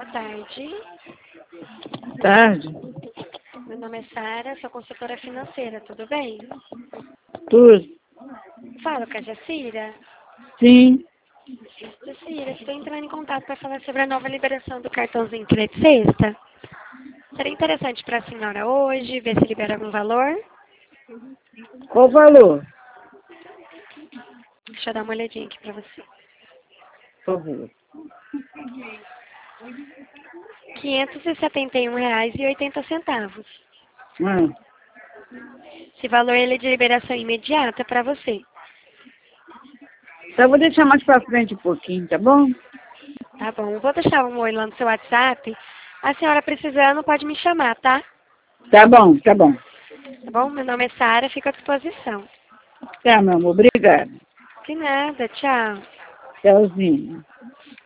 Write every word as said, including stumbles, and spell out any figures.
tarde. Tarde. Meu nome é Sara, sou consultora financeira, tudo bem? Tudo. Falo com a Jacira. Sim. Jacira, estou entrando em contato para falar sobre a nova liberação do cartãozinho Crédito Sexta. Seria interessante para a senhora hoje, ver se libera algum valor? Qual o valor? Deixa eu dar uma olhadinha aqui para você. Por favor. quinhentos e setenta e um reais e oitenta centavos. Hum. Esse valor ele é de liberação imediata para você. Então, eu vou deixar mais pra frente um pouquinho, tá bom? Tá bom, vou deixar um oi lá no seu WhatsApp. A senhora precisando pode me chamar, tá? Tá bom, tá bom. Tá bom? Meu nome é Sara, fico à disposição. Tá, meu amor. Obrigada. De nada, tchau. Tchauzinho.